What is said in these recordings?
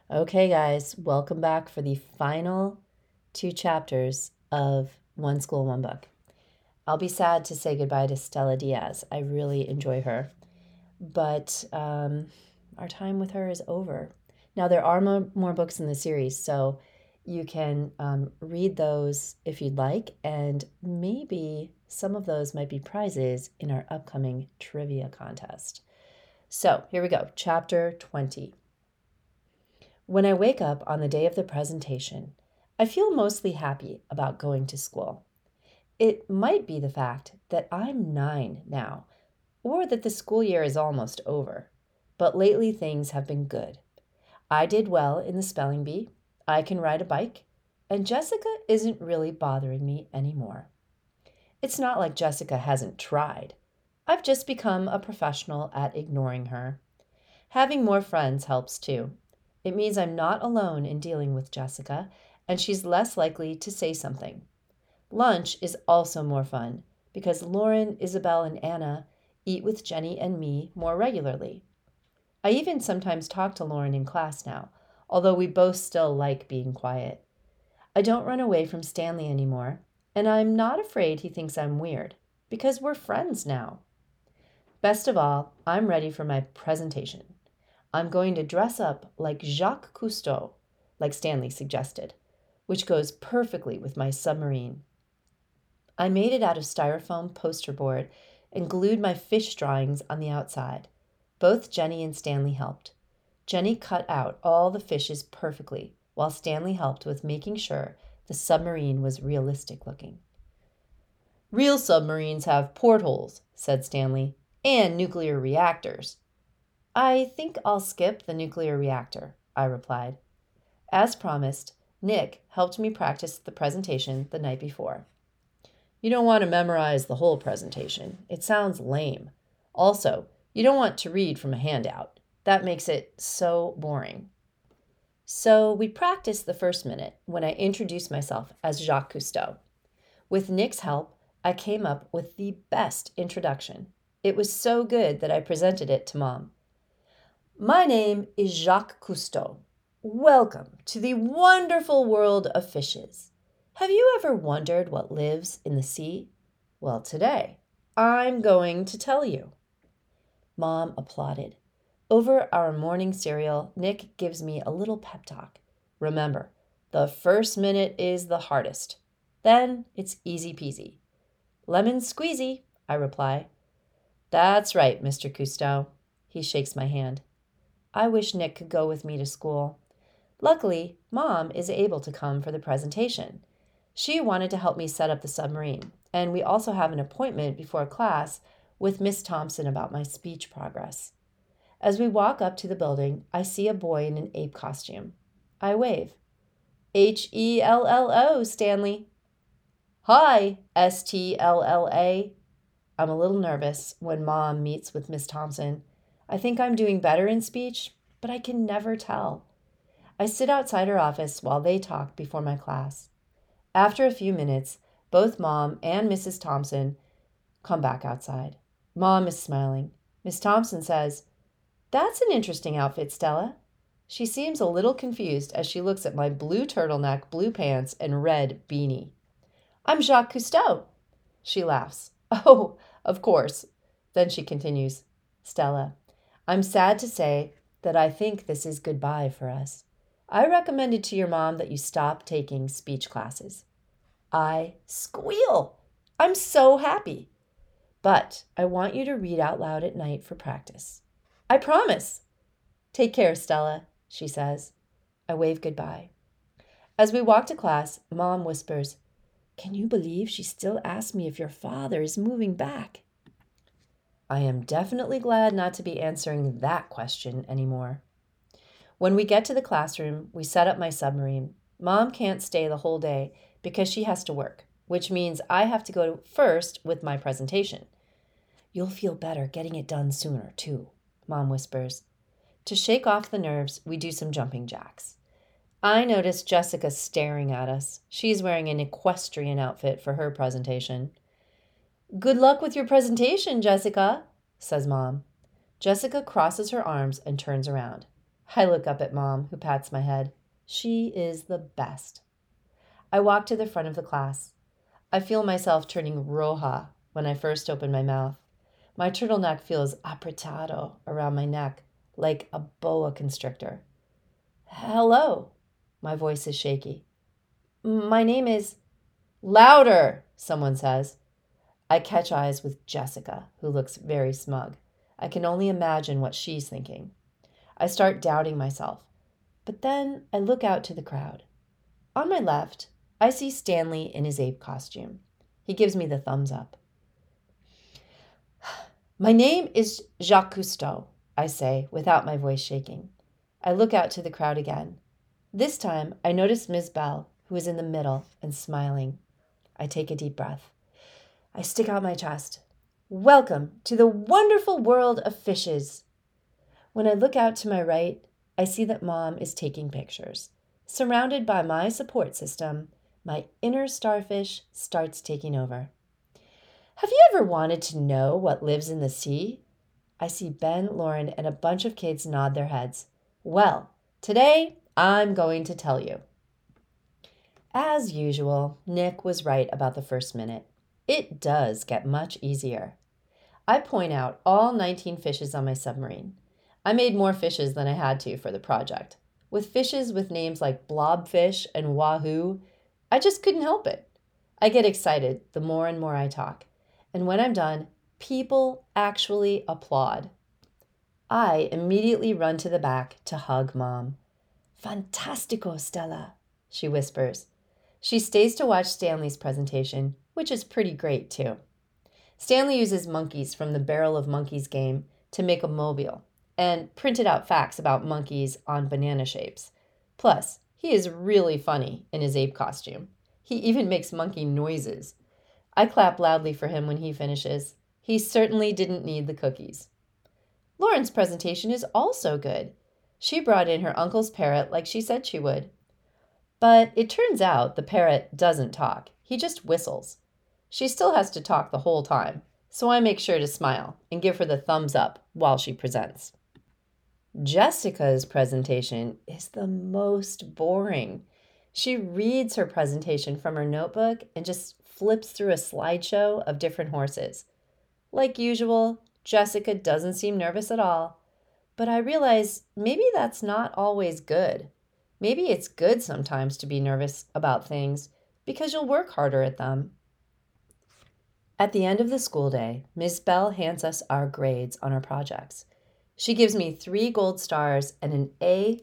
Okay, guys, welcome back for the final two chapters of One School, One Book. I'll be sad to say goodbye to Stella Diaz. I really enjoy her, but our time with her is over. Now, there are more books in the series, so you can read those if you'd like, and maybe some of those might be prizes in our upcoming trivia contest. So, here we go, Chapter 20. When I wake up on the day of the presentation, I feel mostly happy about going to school. It might be the fact that I'm 9 now, or that the school year is almost over, but lately things have been good. I did well in the spelling bee, I can ride a bike, and Jessica isn't really bothering me anymore. It's not like Jessica hasn't tried. I've just become a professional at ignoring her. Having more friends helps too. It means I'm not alone in dealing with Jessica, and she's less likely to say something. Lunch is also more fun because Lauren, Isabel, and Anna eat with Jenny and me more regularly. I even sometimes talk to Lauren in class now, although we both still like being quiet. I don't run away from Stanley anymore, and I'm not afraid he thinks I'm weird because we're friends now. Best of all, I'm ready for my presentation. I'm going to dress up like Jacques Cousteau, like Stanley suggested, which goes perfectly with my submarine. I made it out of styrofoam poster board and glued my fish drawings on the outside. Both Jenny and Stanley helped. Jenny cut out all the fishes perfectly, while Stanley helped with making sure the submarine was realistic looking. Real submarines have portholes, said Stanley, and nuclear reactors. I think I'll skip the nuclear reactor, I replied. As promised, Nick helped me practice the presentation the night before. You don't want to memorize the whole presentation. It sounds lame. Also, you don't want to read from a handout. That makes it so boring. So we practiced the first minute when I introduced myself as Jacques Cousteau. With Nick's help, I came up with the best introduction. It was so good that I presented it to Mom. My name is Jacques Cousteau. Welcome to the wonderful world of fishes. Have you ever wondered what lives in the sea? Well, today, I'm going to tell you. Mom applauded. Over our morning cereal, Nick gives me a little pep talk. Remember, the first minute is the hardest. Then it's easy peasy. Lemon squeezy, I reply. That's right, Mr. Cousteau. He shakes my hand. I wish Nick could go with me to school. Luckily, Mom is able to come for the presentation. She wanted to help me set up the submarine, and we also have an appointment before class with Miss Thompson about my speech progress. As we walk up to the building, I see a boy in an ape costume. I wave. Hello, Stanley. Hi, Stlla. I'm a little nervous when Mom meets with Miss Thompson. I think I'm doing better in speech, but I can never tell. I sit outside her office while they talk before my class. After a few minutes, both Mom and Mrs. Thompson come back outside. Mom is smiling. Miss Thompson says, That's an interesting outfit, Stella. She seems a little confused as she looks at my blue turtleneck, blue pants, and red beanie. I'm Jacques Cousteau. She laughs. Oh, of course. Then she continues, Stella, I'm sad to say that I think this is goodbye for us. I recommended to your mom that you stop taking speech classes. I squeal. I'm so happy. But I want you to read out loud at night for practice. I promise. Take care, Stella, she says. I wave goodbye. As we walk to class, Mom whispers, Can you believe she still asks me if your father is moving back? I am definitely glad not to be answering that question anymore. When we get to the classroom, we set up my submarine. Mom can't stay the whole day because she has to work, which means I have to go first with my presentation. You'll feel better getting it done sooner, too, Mom whispers. To shake off the nerves, we do some jumping jacks. I notice Jessica staring at us. She's wearing an equestrian outfit for her presentation. Good luck with your presentation, Jessica, says Mom. Jessica crosses her arms and turns around. I look up at Mom, who pats my head. She is the best. I walk to the front of the class. I feel myself turning roja when I first open my mouth. My turtleneck feels apretado around my neck, like a boa constrictor. Hello. My voice is shaky. My name is... Louder, someone says. I catch eyes with Jessica, who looks very smug. I can only imagine what she's thinking. I start doubting myself, but then I look out to the crowd. On my left, I see Stanley in his ape costume. He gives me the thumbs up. My name is Jacques Cousteau, I say, without my voice shaking. I look out to the crowd again. This time, I notice Ms. Bell, who is in the middle and smiling. I take a deep breath. I stick out my chest. Welcome to the wonderful world of fishes. When I look out to my right, I see that Mom is taking pictures. Surrounded by my support system, my inner starfish starts taking over. Have you ever wanted to know what lives in the sea? I see Ben, Lauren, and a bunch of kids nod their heads. Well, today I'm going to tell you. As usual, Nick was right about the first minute. It does get much easier. I point out all 19 fishes on my submarine. I made more fishes than I had to for the project. With fishes with names like blobfish and wahoo, I just couldn't help it. I get excited the more and more I talk. And when I'm done, people actually applaud. I immediately run to the back to hug Mom. Fantastico, Stella, she whispers. She stays to watch Stanley's presentation, which is pretty great too. Stanley uses monkeys from the Barrel of Monkeys game to make a mobile and printed out facts about monkeys on banana shapes. Plus, he is really funny in his ape costume. He even makes monkey noises. I clap loudly for him when he finishes. He certainly didn't need the cookies. Lauren's presentation is also good. She brought in her uncle's parrot like she said she would. But it turns out the parrot doesn't talk. He just whistles. She still has to talk the whole time, so I make sure to smile and give her the thumbs up while she presents. Jessica's presentation is the most boring. She reads her presentation from her notebook and just flips through a slideshow of different horses. Like usual, Jessica doesn't seem nervous at all, but I realize maybe that's not always good. Maybe it's good sometimes to be nervous about things because you'll work harder at them. At the end of the school day, Ms. Bell hands us our grades on our projects. She gives me 3 gold stars and an A+++.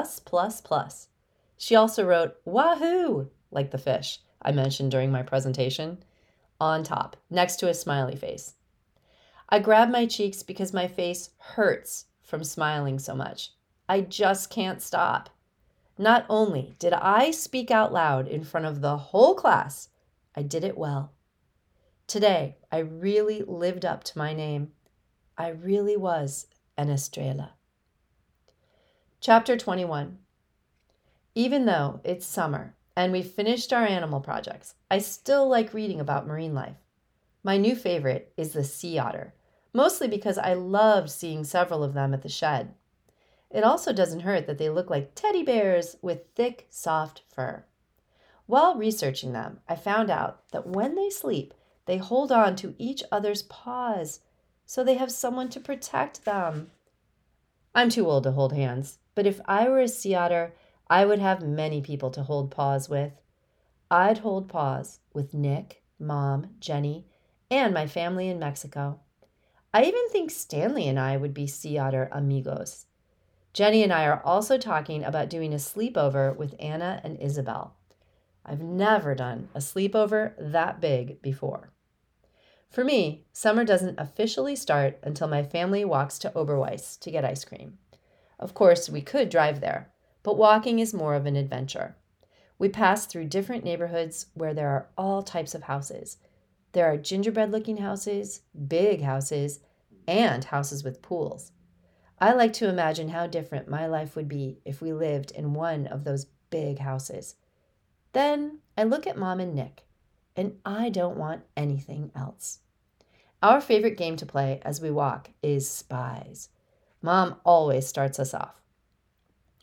She also wrote wahoo, like the fish I mentioned during my presentation, on top, next to a smiley face. I grab my cheeks because my face hurts from smiling so much. I just can't stop. Not only did I speak out loud in front of the whole class, I did it well. Today, I really lived up to my name. I really was an estrella. Chapter 21. Even though it's summer and we've finished our animal projects, I still like reading about marine life. My new favorite is the sea otter, mostly because I loved seeing several of them at the shed. It also doesn't hurt that they look like teddy bears with thick, soft fur. While researching them, I found out that when they sleep, they hold on to each other's paws, so they have someone to protect them. I'm too old to hold hands, but if I were a sea otter, I would have many people to hold paws with. I'd hold paws with Nick, Mom, Jenny, and my family in Mexico. I even think Stanley and I would be sea otter amigos. Jenny and I are also talking about doing a sleepover with Anna and Isabel. I've never done a sleepover that big before. For me, summer doesn't officially start until my family walks to Oberweis to get ice cream. Of course, we could drive there, but walking is more of an adventure. We pass through different neighborhoods where there are all types of houses. There are gingerbread-looking houses, big houses, and houses with pools. I like to imagine how different my life would be if we lived in one of those big houses. Then I look at Mom and Nick, and I don't want anything else. Our favorite game to play as we walk is Spies. Mom always starts us off.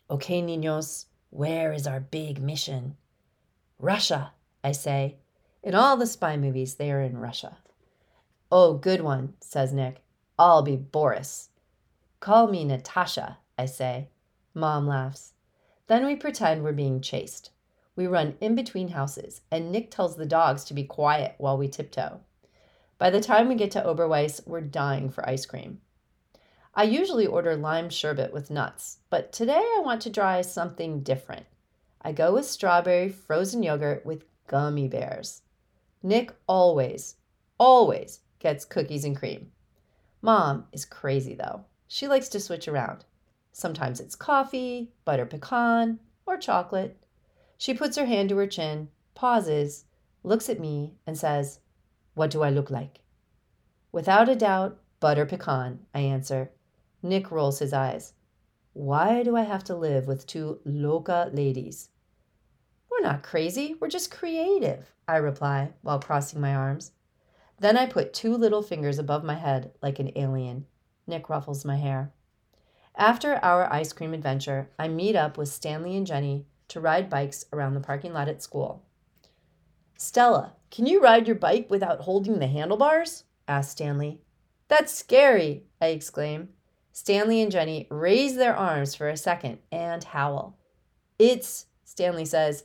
Okay, niños, where is our big mission? Russia, I say. In all the spy movies, they are in Russia. Oh, good one, says Nick. I'll be Boris. Call me Natasha, I say. Mom laughs. Then we pretend we're being chased. We run in between houses, and Nick tells the dogs to be quiet while we tiptoe. By the time we get to Oberweis, we're dying for ice cream. I usually order lime sherbet with nuts, but today I want to try something different. I go with strawberry frozen yogurt with gummy bears. Nick always gets cookies and cream. Mom is crazy though. She likes to switch around. Sometimes it's coffee, butter pecan, or chocolate. She puts her hand to her chin, pauses, looks at me, and says, "What do I look like?" Without a doubt, butter pecan, I answer. Nick rolls his eyes. Why do I have to live with two loca ladies? We're not crazy, we're just creative, I reply while crossing my arms. Then I put two little fingers above my head like an alien. Nick ruffles my hair. After our ice cream adventure, I meet up with Stanley and Jenny to ride bikes around the parking lot at school. Stella, can you ride your bike without holding the handlebars? Asks Stanley. That's scary, I exclaim. Stanley and Jenny raise their arms for a second and howl. It's, Stanley says,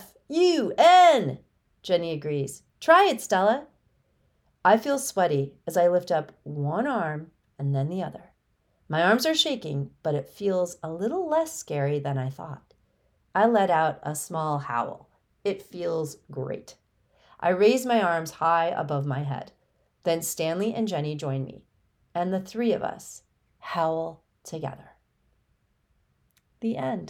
F-U-N. Jenny agrees. Try it, Stella. I feel sweaty as I lift up one arm and then the other. My arms are shaking, but it feels a little less scary than I thought. I let out a small howl. It feels great. I raise my arms high above my head. Then Stanley and Jenny join me, and the three of us howl together. The end.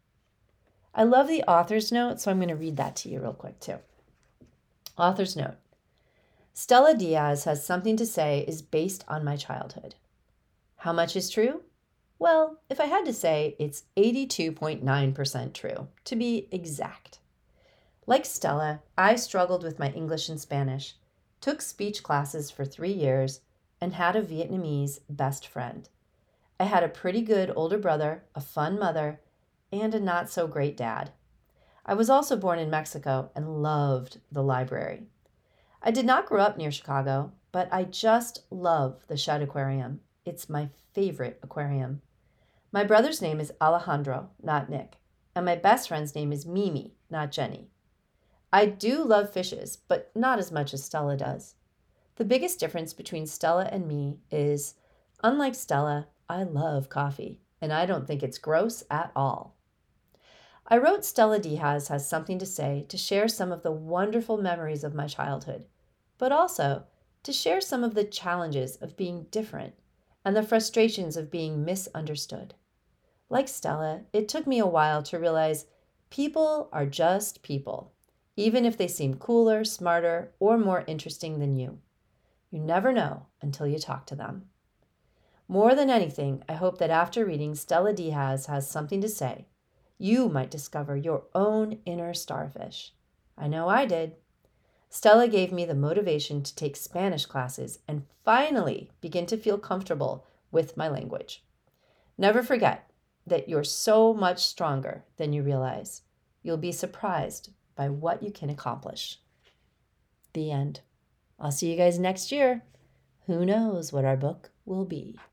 I love the author's note, so I'm going to read that to you real quick too. Author's note. Stella Diaz Has Something to Say is based on my childhood. How much is true? Well, if I had to say, it's 82.9% true, to be exact. Like Stella, I struggled with my English and Spanish, took speech classes for 3 years, and had a Vietnamese best friend. I had a pretty good older brother, a fun mother, and a not-so-great dad. I was also born in Mexico and loved the library. I did not grow up near Chicago, but I just love the Shedd Aquarium. It's my favorite aquarium. My brother's name is Alejandro, not Nick, and my best friend's name is Mimi, not Jenny. I do love fishes, but not as much as Stella does. The biggest difference between Stella and me is, unlike Stella, I love coffee, and I don't think it's gross at all. I wrote Stella Diaz Has Something to Say to share some of the wonderful memories of my childhood, but also to share some of the challenges of being different and the frustrations of being misunderstood. Like Stella, it took me a while to realize people are just people, even if they seem cooler, smarter, or more interesting than you. You never know until you talk to them. More than anything, I hope that after reading Stella Diaz Has Something to Say, you might discover your own inner starfish. I know I did. Stella gave me the motivation to take Spanish classes and finally begin to feel comfortable with my language. Never forget that you're so much stronger than you realize. You'll be surprised by what you can accomplish. The end. I'll see you guys next year. Who knows what our book will be?